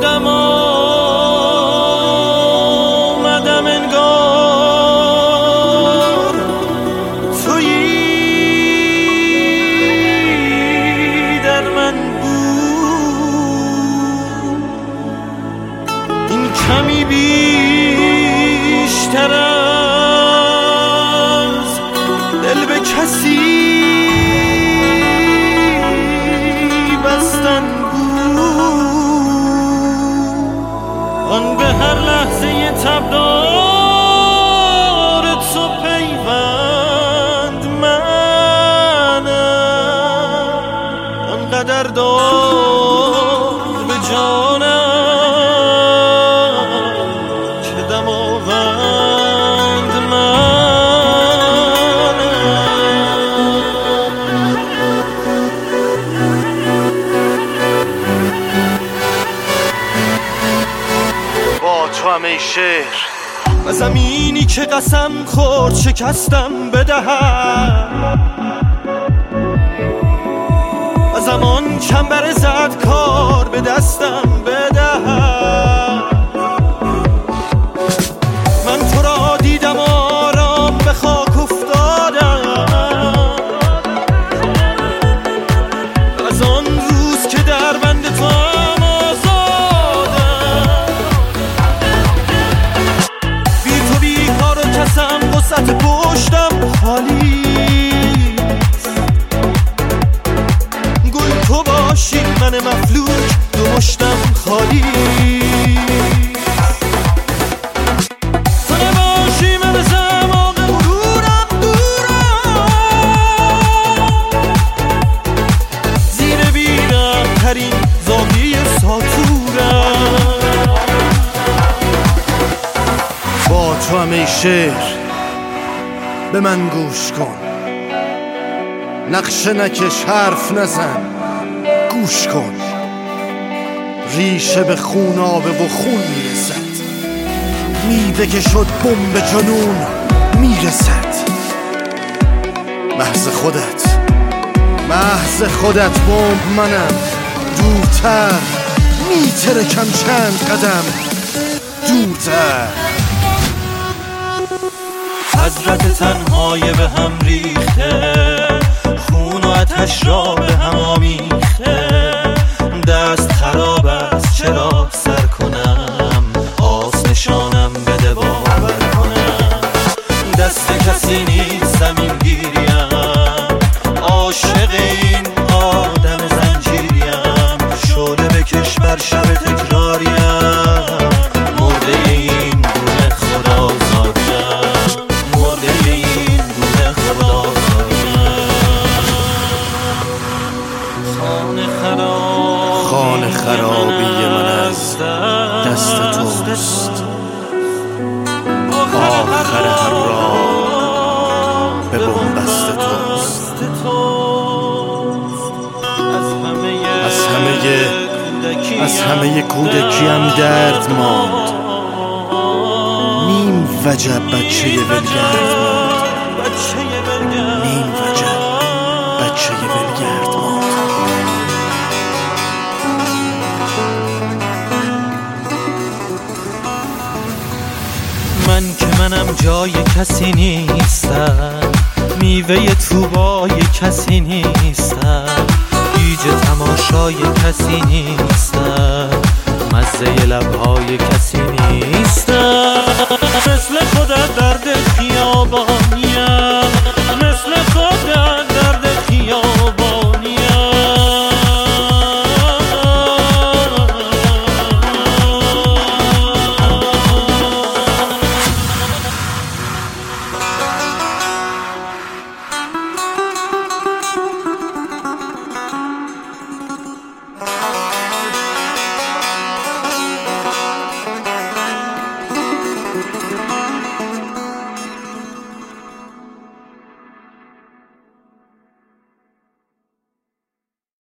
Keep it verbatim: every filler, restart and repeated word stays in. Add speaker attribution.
Speaker 1: خودم آمدم انگار تویی در من بود. این کمی بیشتر از دل به کسی بستن آن به هر لحظه تبدار تو پیوند منم آنقدر داد به جانم که دماوند منم. با تو همه شعر و زمینی که قسم خورد شکستم بدهم و زمان چنبر زد کار به دستم بدهم. من تو را دیدم آرام به خاک افتادم از آن روز که در بند تو وسط پشتم خالیست. گل تو باشی من مفلوک دو مشتم خالیست. تو نباشی من زمان غرورم دورم زیر بیرم ترین زاویه ساتورم. با تو همه شعر به من گوش کن نقشه نکش حرف نزن گوش کن. ریشه به خون آبه و خون میرسد میوه که شد بمب جنون میرسد. محض خودت محض خودت بمب منم دورتر میترکم چند قدم دورتر. حضرت تنهای به هم ریخته خون و آتش را به هم آمیخته. دست خراب است چرا سر کنم آس نشانم بده باور کنم. دست کسی نیست زمین گیریم عاشق این آدم زنجیریم. شعله بکش بر شب تکراریم مرده این گونه خدا زادیم. خانه خرابی من از دست توست. آخر هر راه به بنبست توست. از همه از همه کودکیم درد ماند نیم وجب بچه ولگرد ماند. نیم وجب بچه ولگرد ماند. من که منم جای کسی نیستم میوه توبای کسی نیستم گیج تماشای کسی نیستم مزه لبهای کسی نیستم. مثل خودت درد خیابانیم